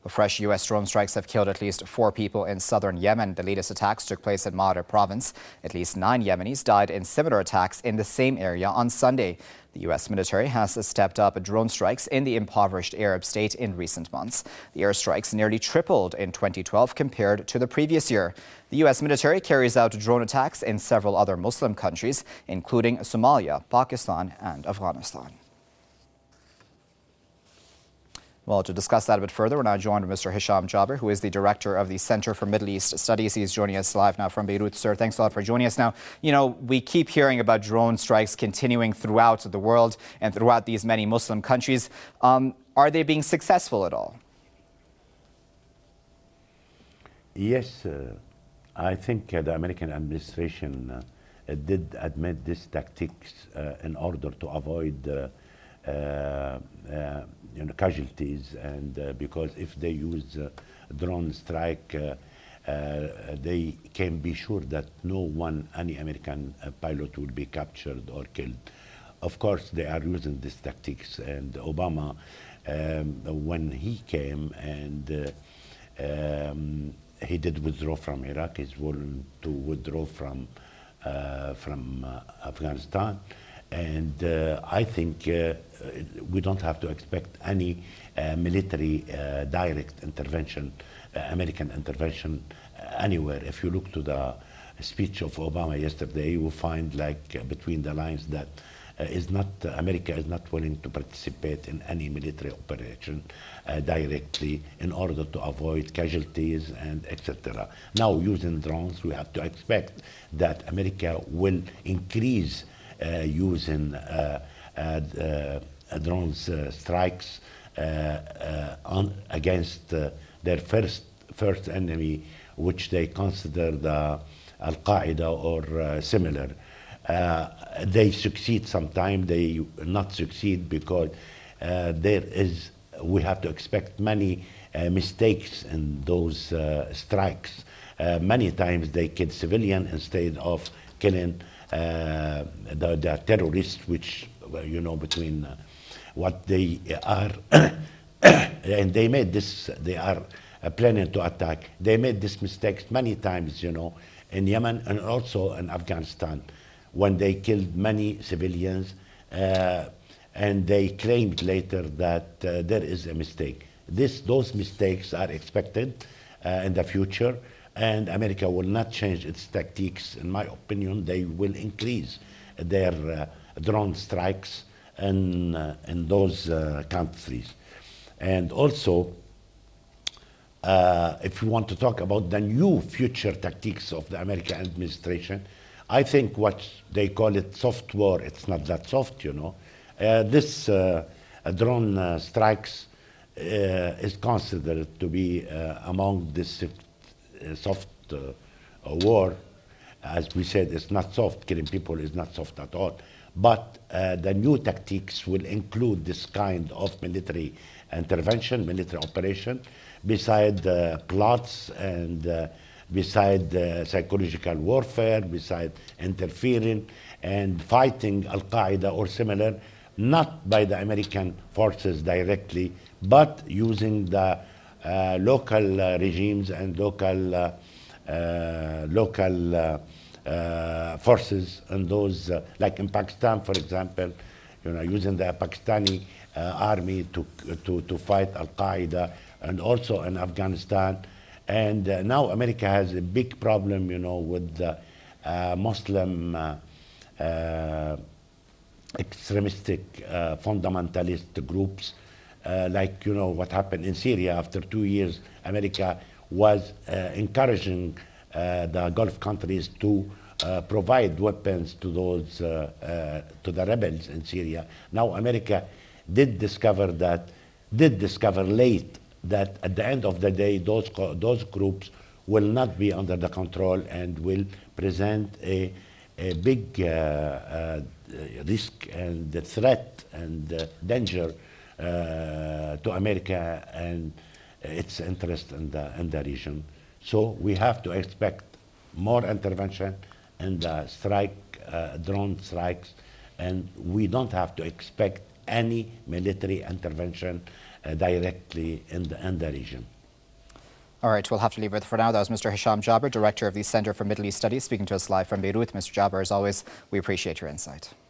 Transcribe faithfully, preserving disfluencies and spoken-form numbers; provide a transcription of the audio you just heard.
Fresh U S drone strikes have killed at least four people in southern Yemen. The latest attacks took place in Marib province. At least nine Yemenis died in similar attacks in the same area on Sunday. The U S military has stepped up drone strikes in the impoverished Arab state in recent months. The airstrikes nearly tripled in twenty twelve compared to the previous year. The U S military carries out drone attacks in several other Muslim countries, including Somalia, Pakistan, and Afghanistan. Well, to discuss that a bit further, we're now joined by Mister Hisham Jaber, who is the director of the Center for Middle East Studies. He's joining us live now from Beirut. Sir, thanks a lot for joining us. Now, you know, we keep hearing about drone strikes continuing throughout the world and throughout these many Muslim countries. Um, are they being successful at all? Yes, uh, I think uh, the American administration uh, did admit these tactics uh, in order to avoid uh, Uh, uh, you know, casualties, and uh, because if they use uh, drone strike, uh, uh, they can be sure that no one, any American uh, pilot will be captured or killed. Of course, they are using these tactics, and Obama, um, when he came and uh, um, he did withdraw from Iraq, he's willing to withdraw from, uh, from uh, Afghanistan. And uh, I think uh, we don't have to expect any uh, military uh, direct intervention, uh, American intervention uh, anywhere. If you look to the speech of Obama yesterday, you will find, like uh, between the lines, that uh, is not uh, America is not willing to participate in any military operation uh, directly in order to avoid casualties and et cetera. Now, using drones, we have to expect that America will increase Uh, using uh, uh, uh, drones uh, strikes uh, uh, on against uh, their first first enemy, which they consider the Al Qaeda or uh, similar. Uh, they succeed sometimes. They not succeed because uh, there is. We have to expect many uh, mistakes in those uh, strikes. Uh, many times they kill civilian instead of killing Uh, the, the terrorists, which, well, you know, between uh, what they are, and they made this, they are uh, planning to attack. They made these mistakes many times, you know, in Yemen and also in Afghanistan, when they killed many civilians, uh, and they claimed later that uh, there is a mistake. This, those mistakes are expected uh, in the future. And America will not change its tactics. In my opinion, they will increase their uh, drone strikes in, uh, in those uh, countries. And also, uh, if you want to talk about the new future tactics of the American administration, I think what they call it soft war, it's not that soft, you know. Uh, this uh, drone uh, strikes uh, is considered to be uh, among this soft uh, war. As we said, it's not soft. Killing people is not soft at all. But uh, the new tactics will include this kind of military intervention, military operation, beside uh, plots and uh, beside uh, psychological warfare, beside interfering and fighting Al-Qaeda or similar, not by the American forces directly, but using the Uh, local uh, regimes and local uh, uh, local uh, uh, forces, and those uh, like in Pakistan, for example, you know, using the Pakistani uh, army to to to fight Al Qaeda, and also in Afghanistan. And uh, now America has a big problem, you know, with the uh, Muslim uh, uh, extremistic uh, fundamentalist groups. Uh, like, you know, what happened in Syria after two years, America was uh, encouraging uh, the Gulf countries to uh, provide weapons to those, uh, uh, to the rebels in Syria. Now America did discover that, did discover late that at the end of the day, those, those groups will not be under the control and will present a, a big uh, uh, risk and threat and uh, danger Uh, to America and its interest in the, in the region. So we have to expect more intervention in the strike, uh, drone strikes, and we don't have to expect any military intervention uh, directly in the, in the region. All right, we'll have to leave it for now. That was Mister Hisham Jaber, Director of the Center for Middle East Studies, speaking to us live from Beirut. Mister Jaber, as always, we appreciate your insight.